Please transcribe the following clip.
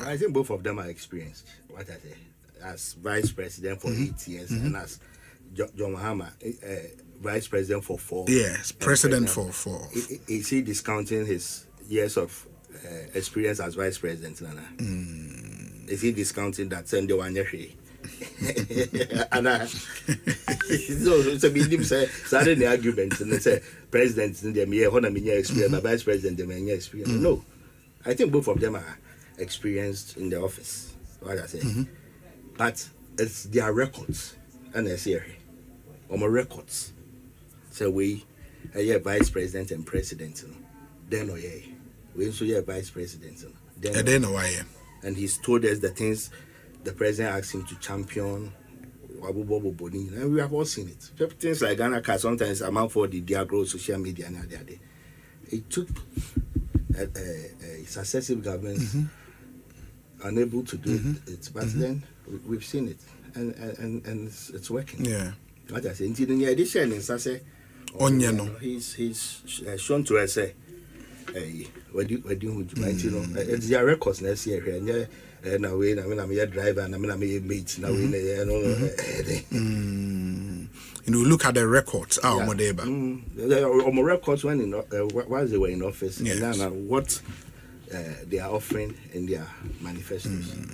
I think both of them are experienced. What I say, as vice president for 8 years, and as John Mahama, vice president for 4. Yes, president for 4. Is he discounting his years of experience as vice president, Nana? Is he discounting that Sunday one year? And so we say the argument and they say president in them year, experience, but vice president them experience. No, I think both of them are experienced in the office. What I say, but it's their records, and I say, my records. So we, vice president and president, then we also vice president, then and he's told us the things the president asked him to champion. And we have all seen it. Things like Ghana Car sometimes amount for the Diagro social media and the other. It took a successive government unable to do it, but then we've seen it, and it's working. Yeah. What I say, in the addition, he's shown to us what do you it's their records next year here. And now we, I'm a driver and I'm a mate. Now we, look at the records. The records when while they were in office, and now what they are offering in their manifestos.